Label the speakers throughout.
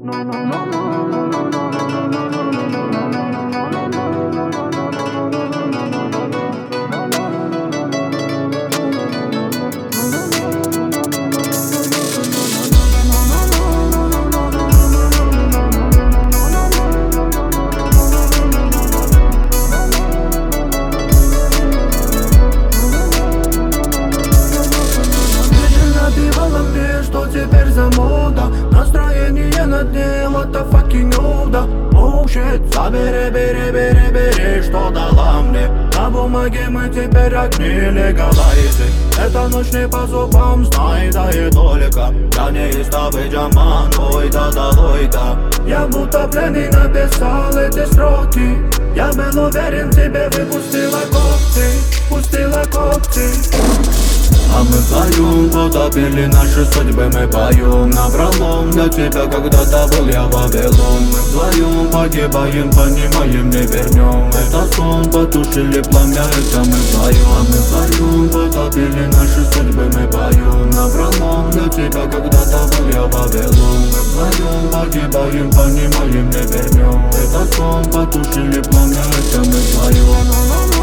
Speaker 1: Что теперь за мода? Настроение на дне, what the fucking nuda. Oh shit, забери, бери, что дала мне. На бумаге мы теперь огни легалайзы. Эта ночь не по зубам, знай, да и только. Я не из того джаман, ой да долой да. Я будто пленный написал эти строки. Я был уверен, тебе выпустила когти. А мы вдвоем потопили наши судьбы, мы поем напролом. Для тебя когда-то был я Вавилон. Мы вдвоем погибаем, понимаем, не вернем. Это сон, потушили пламя, это мы вдвоем. А мы вдвоем потопили наши судьбы, мы поем напролом. Для тебя когда-то был я Вавилон. Мы вдвоем погибаем, понимаем, не вернем. Это сон, потушили пламя, это мы вдвоем.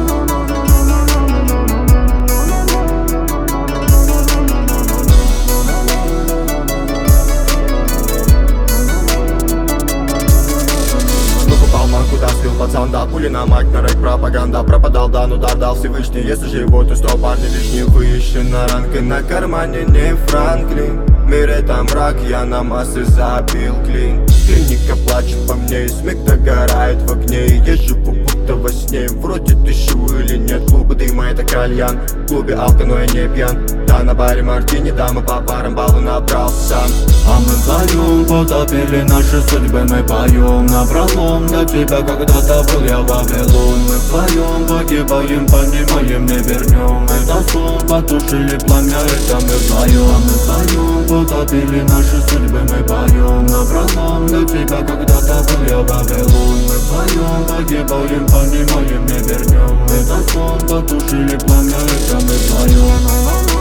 Speaker 1: Куда слил пацан, да, пули на мать, на рэк, пропаганда. Пропадал, да, ну дал Всевышний. Если живот, то 100 парни лишний выше. На ранг и на кармане не Франклин. В мире там мрак, я на массы забил клин. Клиника плачет по мне, и смех догорает в огне. И я живу будто во сне, вроде дышу или нет. Клубы дыма это кальян, в клубе алко, но я не пьян. Да, на баре мартини, да, мы по парам баллы набрал сам. А мы вдвоем потопили наши судьбы, мы поем напролом. Для тебя когда-то был я Вавилон. Мы вдвоем погибаем, понимаем, не вернем. Это сон, потушили пламя, это мы вдвоем. А мы вдвоем потопили наши судьбы, мы поем напролом. Для тебя когда-то был я Вавилон. Мы вдвоем погибаем, понимаем, не вернем. Это сон, потушили пламя, это мы вдвоем.